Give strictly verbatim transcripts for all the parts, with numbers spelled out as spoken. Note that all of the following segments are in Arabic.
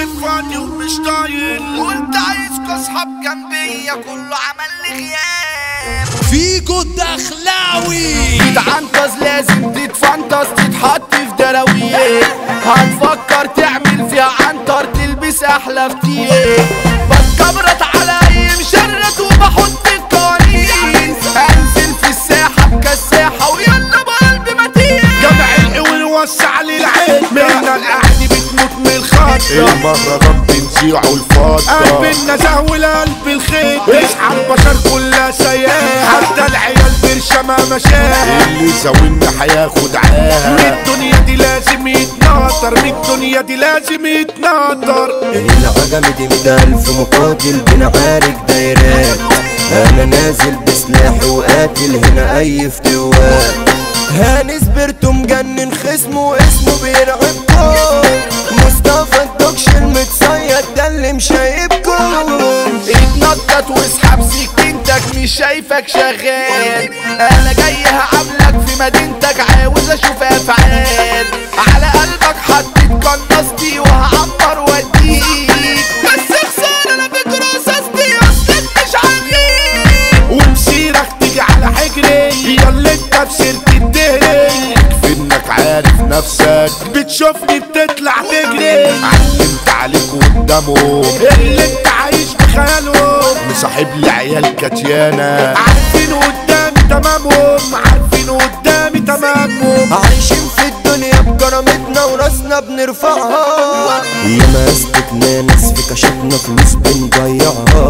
الكيف فاضي ومش طايل، وانت عايزكوا اصحاب جنبية كله عمل لي غياب. فيجو الدخلاوي تتعنطز لازم تتفنطز تتحط في دراويه، هتفكر تعمل فيها عنتر تلبس احلى فتيه. بتكبرت على اي مشرد وبحط القوانين، انزل في الساحة بكساحة ويلا بقلبي متين. جمع القوي ووسع لي العين، منا القعد بتموت من الخط، المهرجان بنزيعه الفاضة قلب النزاهة والقلب الخيط. اصحى البشر كلها سياح، حتى العيال برشمة مشاها. اللي زاولنا هياخد عاها، من الدنيا دي لازم يتناطر، من الدنيا دي لازم يتناطر. العجمي دي مية ألف مقاتل بنعارك دايرات، أنا نازل بسلاحي وقاتل هنا أي فتوات. هاني سبرتو مجنن خصمه اسمه بيرعبكم، مصطفى الدكش المتصيد ده اللي مشايبكم. اتنطط واسحب سكينتك مش شايفك شغال، انا جاي هعاملك في مدينتك عاوز اشوف افعال. على قلبك حطيت قناصتي وهعمر واديك، بس خسارة انا فاكر رصاصتي اصلك مش عليك. ومسيرك تيجي على حجري يلا انت بسيرتي الدهري، انك عارف نفسك بتشوفني بتطلع تجري. علمت عليك قدامهم اللي انت عايش بخيالهم، مصاحب لي عيال كاتيانا عارفين قدامي تمامهم، عارفين قدامي تمامهم. عايشين في الدنيا بكرامتنا وراسنا بنرفعها، ياما اثبتنا ناس في كشفنا فلوس بنضيعها.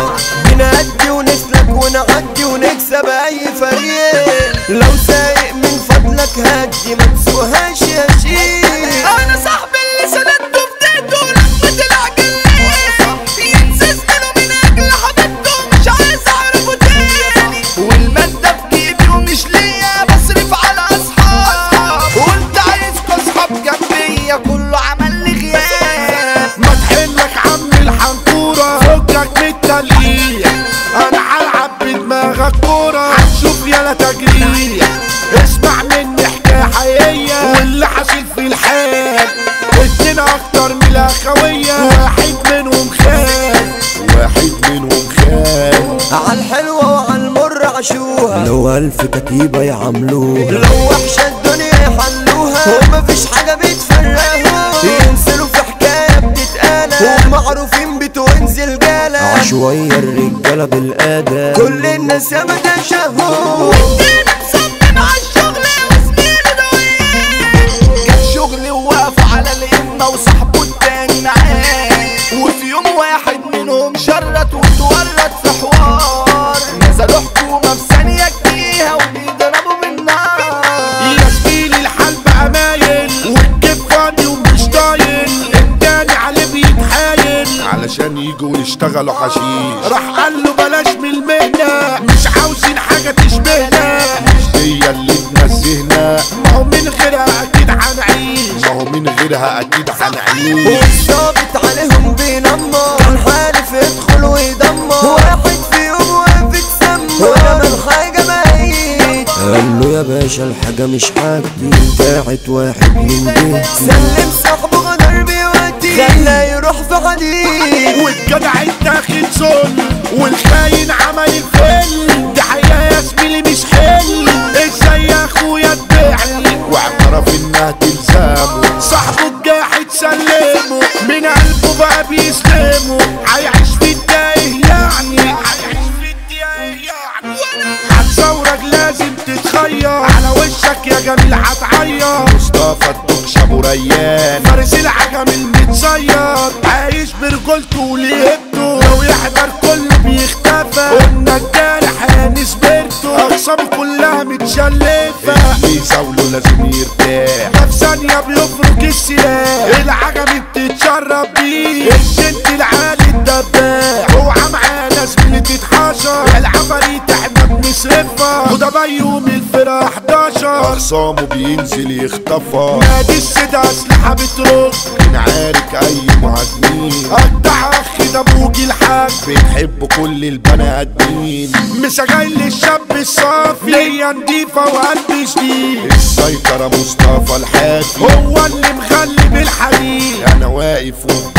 بنأدي ونسلك ونعدي ونكسب اي فريق، لو سايق من فضلك هدي ما تسوقهاش يا شيخ. انا صاحبي اللي سندته في ديته لما طلع جليل، يتسجنوا من اجل حبيبته مش عايز اعرفه تاني. والمادة في جيبي ومش ليا بصرف على اصحاب، وانت عايزكوا اصحاب جنبية كله عمل لي غياب. ما تحلك عم الحنطورة فكك من التلقيح، انا هلعب بدماغك كورة هتشوف يالا تجريح. اسمع مني حكاية حقيقية واللي حاصل في الحال، اتنين اكتر من الاخوية واحد منهم خان، واحد منهم خان. عالحلوة وعالمر عاشوها، لو ألف كتيبة يعملوها، لو وحشة الدنيا يحلوها، ومفيش حاجة بتفرقهم. ينزلوا في حكاية بتتقالى ومعروفين بتوينز الجالة، عشوية الرجالة بالقادة كل الناس ياما تشهوا. مصمم عالشغل وزميله دويان، جاب شغل ووقف على الإمة وصاحبه التاني معاه. وفي يوم واحد منهم شرت واتورط في حوار، نزلوا حكومة في ثانية جديها وبيضربوا بالنار. يا زميلي الحال بقى مايل والكيف فاضي ومش طايل، التاني عليه بيتحايل علشان يجوا يشتغلوا حشيش، راح قال له بلاش من المهنة مش عاوزين حاجة تشبهنا. مش هي اللي تنزهنا، ما هو من غيرها أكيد هنعيش، ما هو من غيرها اكيد هنعيش. والظابط عليهم بينمر، كان حالف يدخل ويدمر، واحد فيهم واقف يتسمر ولما الحاجة ميت قال له يا باشا الحاجة مش حاجتي، بتاعت واحد من بيتي. سلم صاحبه غدر بيوتي خلاه يروح في حديد، والجدع اتاخد ظلم والخاين عمل الفل. دي حقيقة يا زميلي مش حل، ازاي يا اخويا تبيعني واعترف انها تلزامه، صاحبه الجاحد سلمه من قلبه بقى بيسلمه. هيعيش في التايه يعني، هيعيش في التايه يعني. هتصورك لازم تتخير على وشك يا جميل هتعيط. مصطفى الدكش ابو ريان فارس العجم المتصيد عايش برجولته وليهبته، لو يحضر كله بيختفى. قلنا الجارح هاني سبرتو اقسامه كلها متشلفة، اللي يزاوله لازم يرتاح، ده في ثانية بيفرك السلاح. العجم بتتشرب بيه الجد العالي الدباح، اوعى معانا زميلي تتحشر. العفاريت احنا بنصرفها وده بيوم الفرح حداشر، اخصامه بينزل يخطفها. نادي السيدة اسلحة بترد بنعارك اي مهاجمين، قطع اخي ده بوجي الحاج بتحب كل البني ادمين. مسجايل الشاب الصافي نية نضيفة وقلب جديد، السيطرة مصطفى الحافي هو اللي مغلب الحديد. انا واقف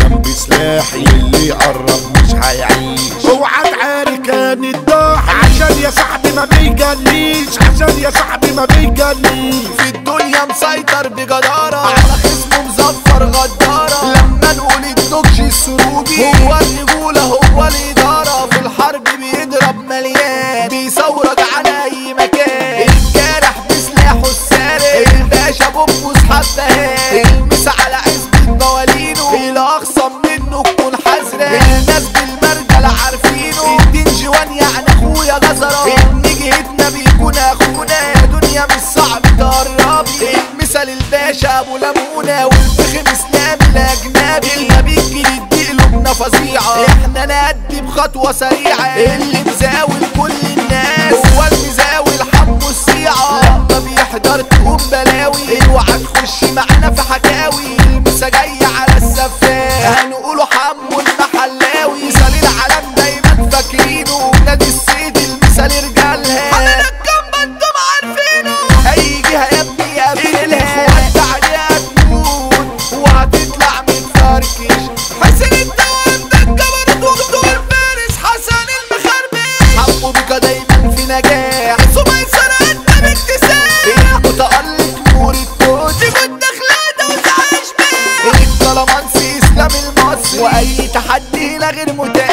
جنبي سلاحي اللي يقرب مش هيعيش. اوعى تعاري كان الضاح عشان يا صاحبي ما بيجليش، عشان يا صاحبي ما بيجليش. في الدنيا مسيطر بجدارة على خصمه مزفر غدارة. لما نقول الدوكش السروبي هو الرجولة هو الإدارة. في الحرب بيضرب مليان بيصورك على أي مكان. الجارح بسلاحه السارق الباشا بوبوس حبهان. المس على عزبة موالينه الأخصم منه تكون حذرة. الناس بالمرجل عارفينه الدين جوان يعني أخويا جزرة. إن جهتنا بيكون أخونا دنيا مش صعب تقربي. المثل الباشا أبو لمونة والفخم إسلام الأجنبي. النبي الجديد دي قلوبنا فظيعة إحنا نأدي بخطوة سريعة. اللي مزاول كل الناس هو المزاول حبه السيعة. لما بيحضر تقوم بلاوي اوعى تخش معانا في حكاوي. المسا جاي على السفاح هنقوله حمو المحلاوي. مثال العالم دايما فاكرينه نادي السيد المثال رجالها. حضرتك كم انتم عارفينه اي جهة يا ابني قابلها. اخوات عليها تموت وهتطلع من فركش. حسن الدوام ده الجبروت ودكتور فارس حسن المخربش. حبه بيكا دايما في نجاح سميسر انت باكتساح. متألق نور التوت جود دخلة وزعاش بيه. الكلامانسي اسلام المصري واي تحدي لا غير متاح.